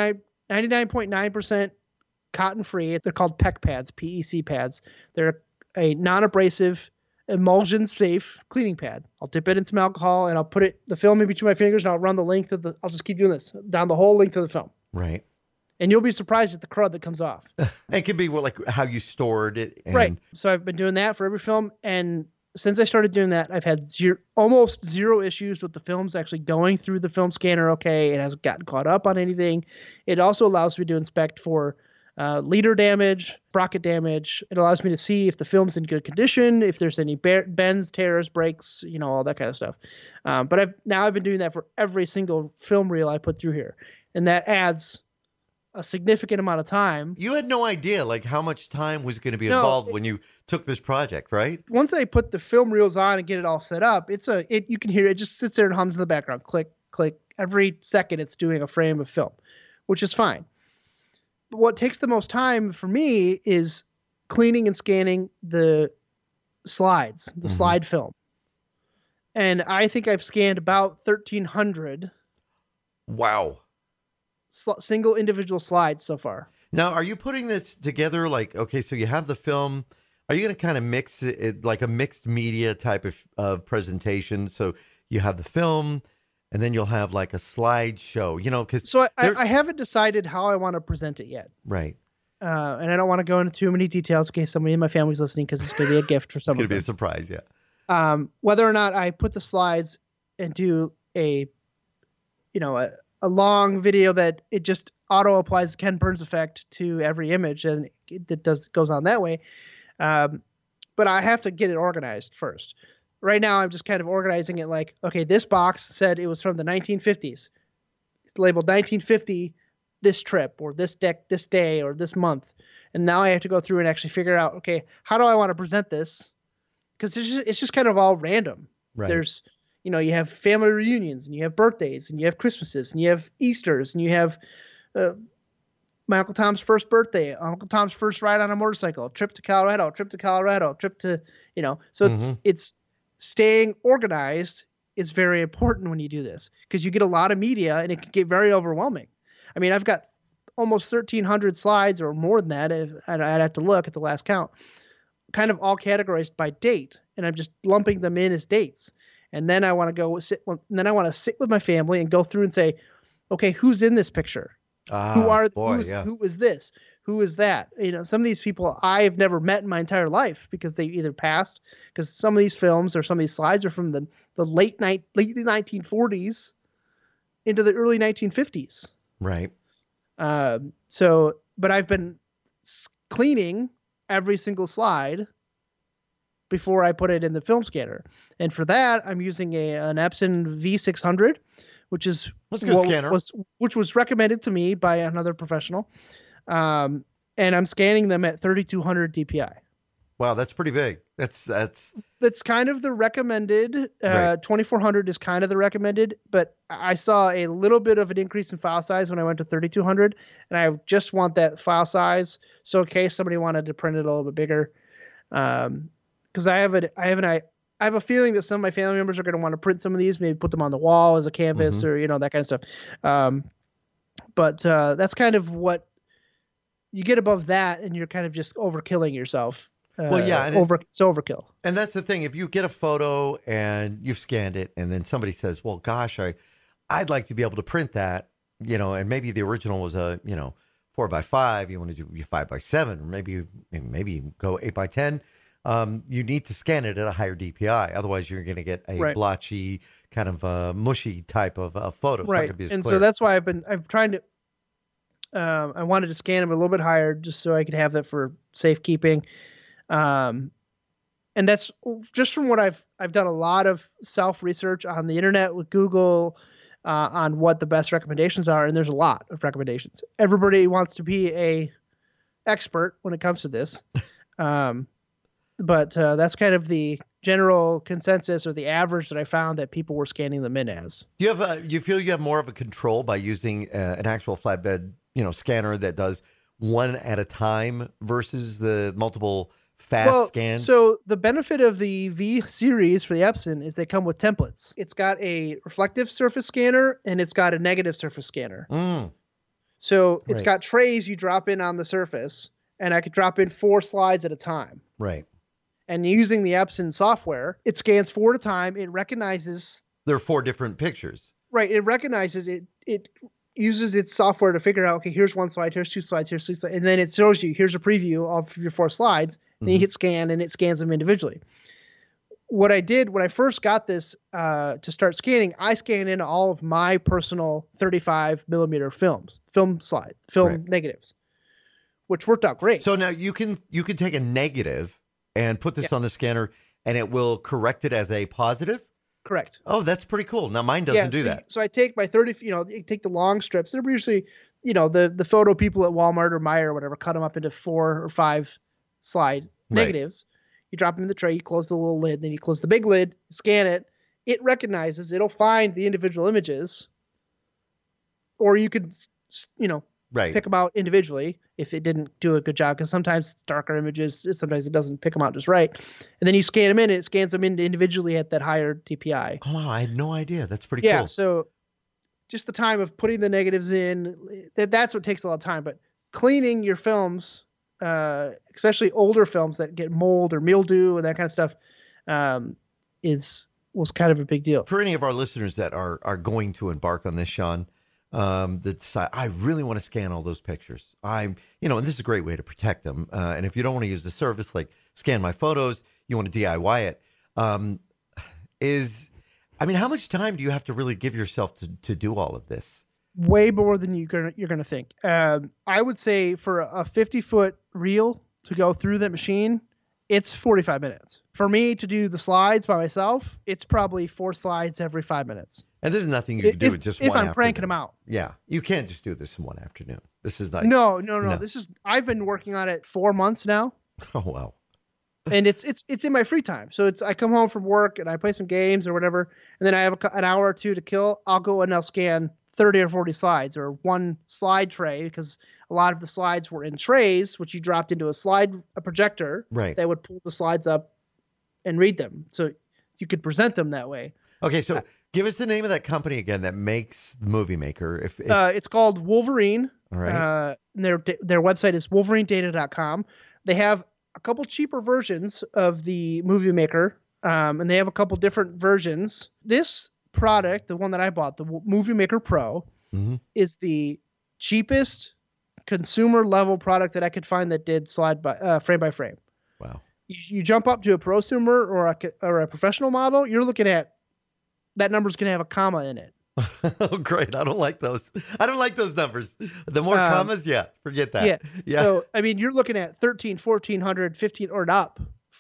99.9% cotton-free. They're called PEC pads, PEC pads. They're a non-abrasive, emulsion-safe cleaning pad. I'll dip it in some alcohol, and I'll put the film in between my fingers, and I'll run the length of I'll just keep doing this, down the whole length of the film. Right. And you'll be surprised at the crud that comes off. It could be like how you stored it. Right. So I've been doing that for every film, and since I started doing that, I've had almost zero issues with the films actually going through the film scanner okay. It hasn't gotten caught up on anything. It also allows me to inspect for leader damage, sprocket damage. It allows me to see if the film's in good condition, if there's any bends, tears, breaks, all that kind of stuff. But I've been doing that for every single film reel I put through here, and that adds a significant amount of time. You had no idea like how much time was going to be involved when you took this project, right? Once I put the film reels on and get it all set up, you can hear it just sits there and hums in the background. Click, click. Every second it's doing a frame of film, which is fine. But what takes the most time for me is cleaning and scanning the slides, the slide film. And I think I've scanned about 1,300. Wow. Single individual slides so far. Now, are you putting this together like, okay, so you have the film. Are you going to kind of mix it like a mixed media type of presentation? So you have the film, and then you'll have like a slideshow, because. So I haven't decided how I want to present it yet. Right. And I don't want to go into too many details in case somebody in my family's listening, because it's going to be a gift for someone. It's going to be a surprise, yeah. Whether or not I put the slides and do a long video that it just auto applies the Ken Burns effect to every image, and it goes on that way. But I have to get it organized first. Right now, I'm just kind of organizing it like, okay, this box said it was from the 1950s. It's labeled 1950, this trip, or this day, or this month. And now I have to go through and actually figure out, okay, how do I want to present this? Because it's just kind of all random. Right. There's, you have family reunions, and you have birthdays, and you have Christmases, and you have Easters, and you have my Uncle Tom's first birthday, Uncle Tom's first ride on a motorcycle, trip to Colorado, trip to, so it's staying organized is very important when you do this, because you get a lot of media and it can get very overwhelming. I mean, I've got almost 1,300 slides or more than that. I'd have to look at the last count, kind of all categorized by date, and I'm just lumping them in as dates. And then I want to sit with my family and go through and say, okay, who's in this picture? Who is this? Who is that? Some of these people I've never met in my entire life because they either passed, because some of these films or some of these slides are from the late 1940s into the early 1950s. Right. But I've been cleaning every single slide before I put it in the film scanner. And for that, I'm using an Epson V600, which is which was recommended to me by another professional. And I'm scanning them at 3,200 DPI. Wow, that's pretty big. That's kind of the recommended. Right. 2,400 is kind of the recommended, but I saw a little bit of an increase in file size when I went to 3,200, and I just want that file size. So in case somebody wanted to print it a little bit bigger, because I have I have a feeling that some of my family members are going to want to print some of these, maybe put them on the wall as a canvas or, that kind of stuff. But that's kind of what you get above that, and you're kind of just overkilling yourself. It's overkill. And that's the thing. If you get a photo and you've scanned it, and then somebody says, well, gosh, I'd like to be able to print that, and maybe the original was a, 4x5, you want to do 5x7, or maybe go 8x10. You need to scan it at a higher DPI. Otherwise, you're going to get a blotchy, kind of mushy type of photo. Right. And so that's why I'm trying to, I wanted to scan them a little bit higher just so I could have that for safekeeping. And that's just from what I've done a lot of self-research on the internet with Google, on what the best recommendations are. And there's a lot of recommendations. Everybody wants to be a expert when it comes to this. But that's kind of the general consensus or the average that I found that people were scanning them in as. You feel you have more of a control by using an actual flatbed, scanner that does one at a time versus the multiple fast scans? So the benefit of the V series for the Epson is they come with templates. It's got a reflective surface scanner and it's got a negative surface scanner. So it's got trays you drop in on the surface, and I could drop in 4 slides at a time. Right. And using the Epson software, it scans 4 at a time. It recognizes there are 4 different pictures. Right. It recognizes it. It uses its software to figure out, okay, here's 1 slide, here's 2 slides, here's 3 slides. And then it shows you, here's a preview of your 4 slides. Then you hit scan and it scans them individually. What I did when I first got this to start scanning, I scanned in all of my personal 35 millimeter film negatives, which worked out great. So now you can take a negative and put this on the scanner, and it will correct it as a positive? Correct. Oh, that's pretty cool. Now mine doesn't do that. So I take my 30, you take the long strips. They're usually, the photo people at Walmart or Meijer or whatever, cut them up into 4 or 5 slide negatives. You drop them in the tray, you close the little lid, then you close the big lid, scan it. It recognizes, it'll find the individual images, or you could, pick them out individually if it didn't do a good job, because sometimes darker images, sometimes it doesn't pick them out just right. And then you scan them in, and it scans them in individually at that higher DPI. Oh, I had no idea. That's pretty cool. Yeah, so just the time of putting the negatives in, that's what takes a lot of time. But cleaning your films, especially older films that get mold or mildew and that kind of stuff, was kind of a big deal. For any of our listeners that are going to embark on this, Sean, that decide, I really want to scan all those pictures. And this is a great way to protect them. And if you don't want to use the service like Scan My Photos, you want to DIY it. How much time do you have to really give yourself to do all of this? Way more than you're gonna think. I would say for a 50-foot reel to go through that machine, it's 45 minutes. For me to do the slides by myself, it's probably 4 slides every 5 minutes. And there's nothing you can do with just one afternoon. If I'm cranking them out. Yeah. You can't just do this in one afternoon. This is not. No. I've been working on it 4 months now. Oh, wow. And it's in my free time. So I come home from work and I play some games or whatever. And then I have an hour or two to kill. I'll go and I'll scan 30 or 40 slides, or 1 slide tray, because a lot of the slides were in trays, which you dropped into a projector that would pull the slides up and read them. So you could present them that way. Okay. So give us the name of that company again that makes the Movie Maker. If it's called Wolverine. All right. Their website is wolverinedata.com. They have a couple cheaper versions of the Movie Maker. And they have a couple different versions. This product, the one that I bought, the Movie Maker Pro, is the cheapest consumer level product that I could find that did frame by frame. Wow. You jump up to a prosumer or a professional model, you're looking at that number's going to have a comma in it. Oh, great. I don't like those. I don't like those numbers. The more commas, forget that. Yeah. So, you're looking at 13, 1400, 15 or up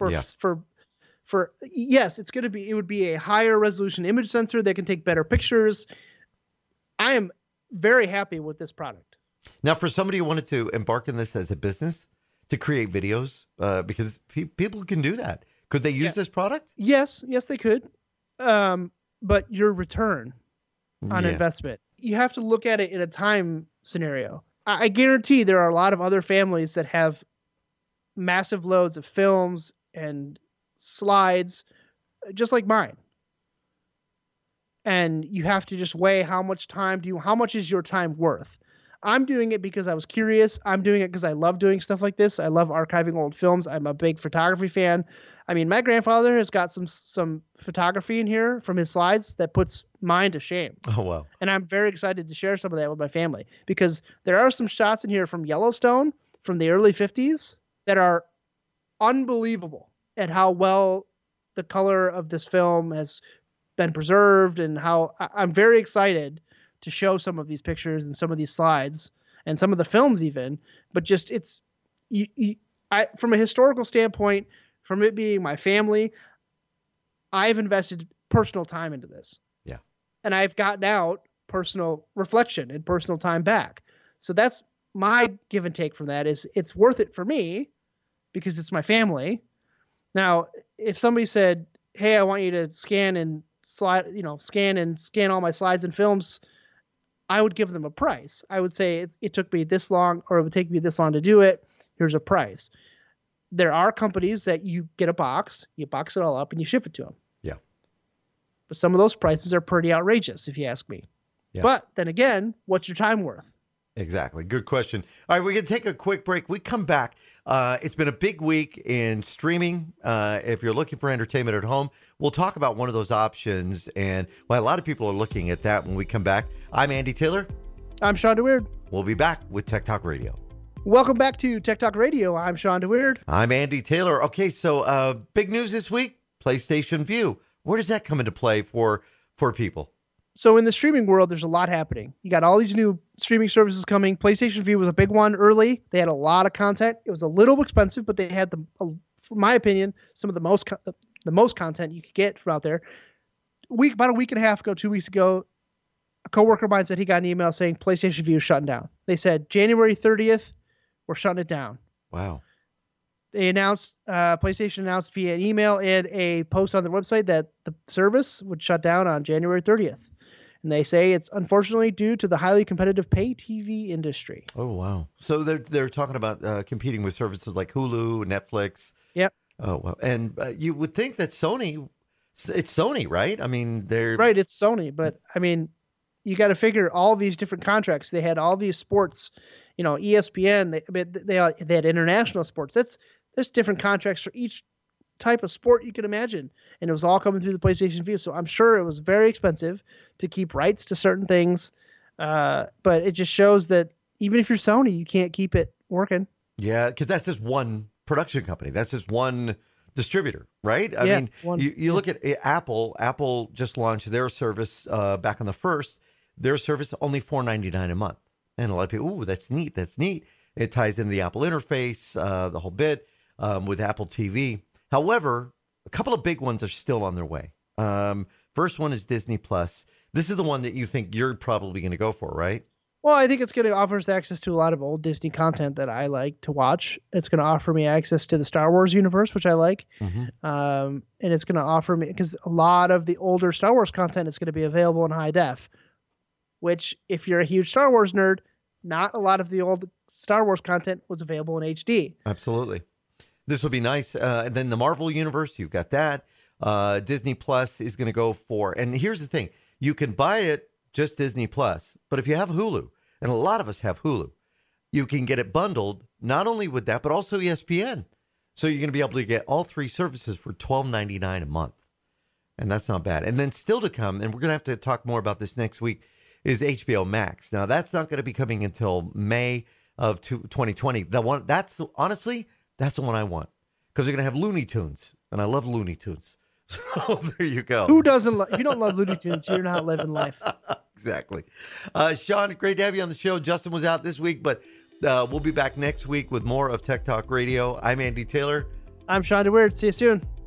yes, it would be a higher resolution image sensor that can take better pictures. I am very happy with this product. Now, for somebody who wanted to embark in this as a business to create videos, because people can do that. Could they use this product? Yes, they could. But your return on investment, you have to look at it in a time scenario. I guarantee there are a lot of other families that have massive loads of films and slides just like mine. And you have to just weigh how much is your time worth? I'm doing it because I was curious. I'm doing it because I love doing stuff like this. I love archiving old films. I'm a big photography fan. I mean, my grandfather has got some photography in here from his slides that puts mine to shame. Oh, wow. And I'm very excited to share some of that with my family, because there are some shots in here from Yellowstone from the early 50s that are unbelievable at how well the color of this film has been preserved, and how I'm very excited to show some of these pictures and some of these slides and some of the films even. But just from a historical standpoint, from it being my family, I've invested personal time into this. Yeah. And I've gotten out personal reflection and personal time back. So that's my give and take from that. Is it's worth it for me because it's my family. Now, if somebody said, hey, I want you to scan and scan all my slides and films, I would give them a price. I would say it took me this long, or it would take me this long to do it. Here's a price. There are companies that you get a box, you box it all up, and you ship it to them. Yeah. But some of those prices are pretty outrageous, if you ask me. Yeah. But then again, what's your time worth? Exactly. Good question. All right, we're going to take a quick break. We come back. It's been a big week in streaming. If you're looking for entertainment at home, we'll talk about one of those options. And a lot of people are looking at that when we come back. I'm Andy Taylor. I'm Sean DeWeird. We'll be back with Tech Talk Radio. Welcome back to Tech Talk Radio. I'm Sean DeWeird. I'm Andy Taylor. Okay, so big news this week, PlayStation Vue. Where does that come into play for people? So in the streaming world, there's a lot happening. You got all these new streaming services coming. PlayStation Vue was a big one early. They had a lot of content. It was a little expensive, but they had, for my opinion, some of the most content you could get from out there. About a week and a half ago, 2 weeks ago, a coworker of mine said he got an email saying PlayStation Vue is shutting down. They said January 30th, we're shutting it down. Wow. They announced, PlayStation announced via an email and a post on their website that the service would shut down on January 30th. And they say it's unfortunately due to the highly competitive pay TV industry. Oh, wow. So they're talking about competing with services like Hulu, Netflix. Yep. Oh, wow. And you would think that it's Sony, right? I mean, they're... Right, it's Sony. But, I mean, you got to figure all these different contracts. They had all these sports, ESPN. They had international sports. There's different contracts for each type of sport you can imagine, and it was all coming through the PlayStation Vue. So I'm sure it was very expensive to keep rights to certain things, but it just shows that even if you're Sony, you can't keep it working. Yeah, because that's just one production company. That's just one distributor, right? I mean, you look at Apple. Apple just launched their service back on the 1st. Their service only $4.99 a month, and a lot of people, ooh, that's neat. That's neat. It ties into the Apple interface, the whole bit with Apple TV. However, a couple of big ones are still on their way. First one is Disney Plus. This is the one that you think you're probably going to go for, right? Well, I think it's going to offer us access to a lot of old Disney content that I like to watch. It's going to offer me access to the Star Wars universe, which I like. Mm-hmm. And it's going to offer me, because a lot of the older Star Wars content is going to be available in high def, which if you're a huge Star Wars nerd, not a lot of the old Star Wars content was available in HD. Absolutely. This will be nice. And then the Marvel universe, you've got that. Disney Plus is going to go for, and here's the thing, you can buy it just Disney Plus, but if you have Hulu, and a lot of us have Hulu, you can get it bundled, not only with that, but also ESPN. So you're going to be able to get all three services for $12.99 a month. And that's not bad. And then still to come, and we're going to have to talk more about this next week, is HBO Max. Now, that's not going to be coming until May of 2020. Honestly, that's the one I want, because they're going to have Looney Tunes, and I love Looney Tunes. So there you go. Who doesn't? If you don't love Looney Tunes, you're not living life. Exactly. Sean, great to have you on the show. Justin was out this week, but we'll be back next week with more of Tech Talk Radio. I'm Andy Taylor. I'm Sean DeWeird. See you soon.